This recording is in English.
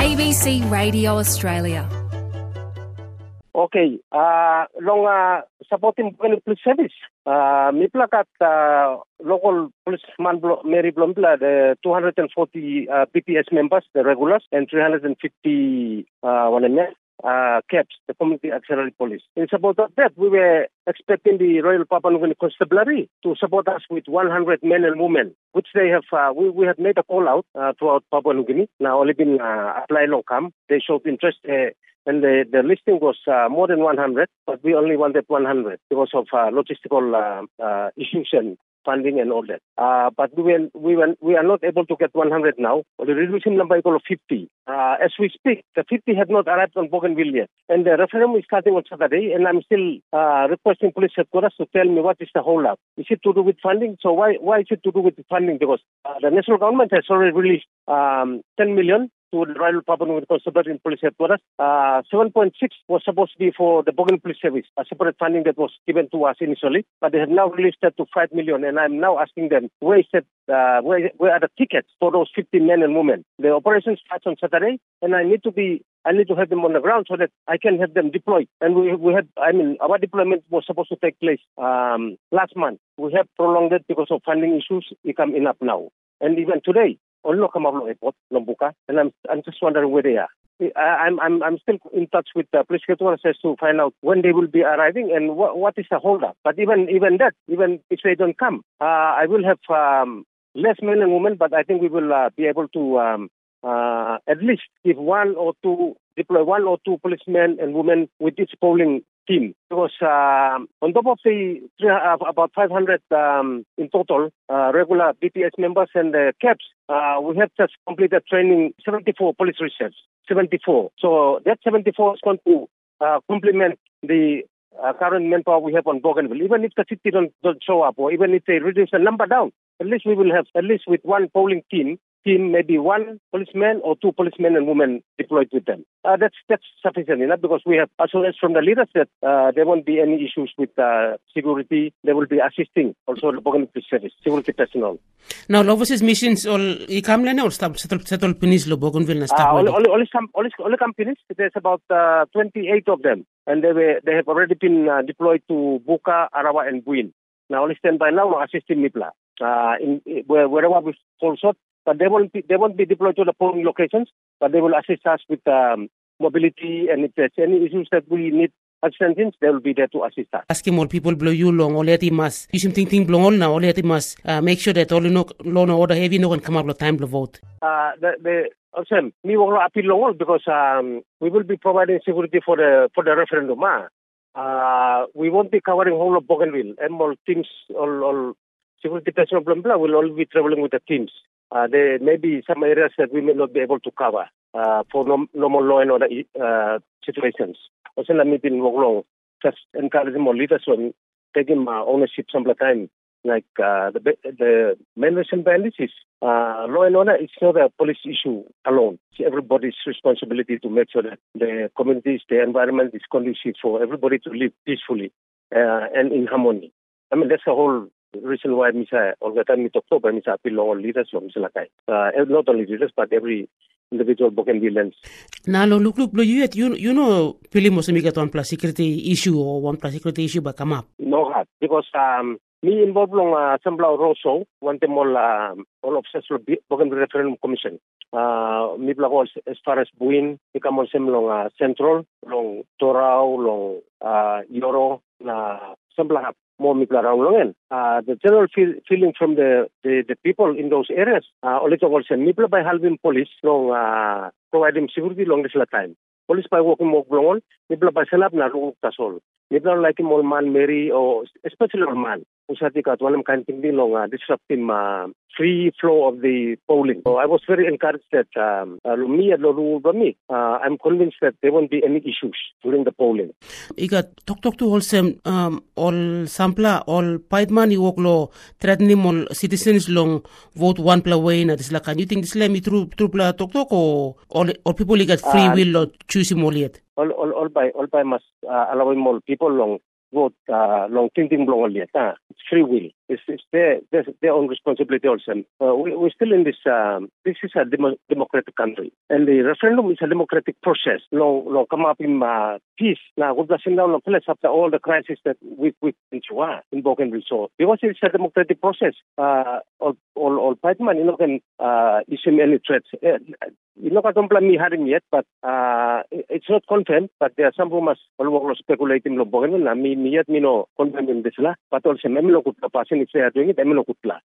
ABC Radio Australia. Okay, long supporting police service. Mi plakat local policeman Mary Blombla, the 240 PPS members, the regulars, and 350 CAPS, the Community Auxiliary Police. In support of that, we were expecting the Royal Papua New Guinea Constabulary to support us with 100 men and women, which they have. We have made a call out throughout Papua New Guinea. Now only been applied long come. They showed interest. And the listing was more than 100, but we only wanted 100 because of logistical issues and funding and all that. But we are not able to get 100 now. The resolution number is 50. As we speak, the 50 have not arrived on Bougainville yet. And the referendum is starting on Saturday, and I'm still requesting police headquarters to tell me what is the whole up. Is it to do with funding? So why is it to do with the funding? Because the national government has already released 10 million to the Royal Papua New Guinea Constabulary in Police Headquarters. 7.6 was supposed to be for the Bougainville Police Service, a separate funding that was given to us initially, but they have now released that to 5 million, and I'm now asking them, where are the tickets for those 50 men and women? The operation starts on Saturday, and I need to have them on the ground so that I can have them deployed. And our deployment was supposed to take place last month. We have prolonged it because of funding issues. It come enough now. And even today, Onlo Kamablo Airport, Lombuka, and I'm just wondering where they are. I'm still in touch with the police headquarters to find out when they will be arriving and what is the hold up. But even if they don't come, I will have less men and women, but I think we will be able to at least deploy one or two policemen and women with each polling team. Because on top of the about 500 in total regular BPS members and CAPS, we have just completed training 74 police reserves. 74. So that 74 is going to complement the current manpower we have on Bougainville. Even if the 50 don't show up, or even if they reduce the number down, at least we will have, at least with one polling team, maybe one policeman or two policemen and women deployed with them. That's sufficient enough because we have assurance from the leaders that there won't be any issues with security. They will be assisting also the Bougainville Police Service, security personnel. Now, overseas missions all ikamlene or settle pinis lo Bougainville na staff. Only companies. There's about 28 of them, and they have already been deployed to Buka, Arawa, and Buin. Now only stand by now assisting Mipla wherever we fall short. But they won't be deployed to the polling locations, but they will assist us with mobility, and if there's any issues that we need assistance, they will be there to assist us. Asking more people below you long, all that must you think blow on now, all that must make sure that all law and order heavy no one come up with time to vote. We will appeal long because we will be providing security for the referendum. We won't be covering whole of Bougainville, and all teams, all security personnel will all be traveling with the teams. There may be some areas that we may not be able to cover for normal law and order situations. Also, let me be long, just encouraging more leaders on taking ownership some of the time. Like the main reason behind this is law and order is not a police issue alone. It's everybody's responsibility to make sure that the communities, the environment is conducive for everybody to live peacefully and in harmony. I mean, that's the whole reason why all the time we talk about appeal all leaders not only leaders but every individual Bougainvilleans. Now look you know Pili Mosambika on plus security issue or one plus security issue but come up. No, because me involved long Samblau Rosso, one them all officers of Bougainville Referendum Commission. Me black as far as Buin, become on long Central, long Torau, long Yoro, Sambla more people around Longen. The general feeling from the people in those areas, only to also people by helping police long providing security long this time. Police by working more long, people by senap na rung tasol. People like him all man Mary or especially all man. Usati ka tuanam kind thing long disrupting free flow of the polling. So I was very encouraged that I'm convinced that there won't be any issues during the polling. Iga talk to all sampla all paidman iwok lo threatening all citizens long vote one pla way na this can you think this let me true pla talk or people got free will or choose him all yet? All by must allow more people long vote long thinking long yet. It's free will. It's their own responsibility also. We're still in this. This is a democratic country. And the referendum is a democratic process. Lo come up in peace. Now, good blessing down the place after all the crisis that we in Bougainville. So, because it's a democratic process, all Paitman, can issue any threats. I don't plan me having yet, but it's not confirmed. But there are some rumors all speculating lo Bougainville. Me yet no confirm in this la. But also, Memlo Kutla passing if they are doing it, Memlo Kutla.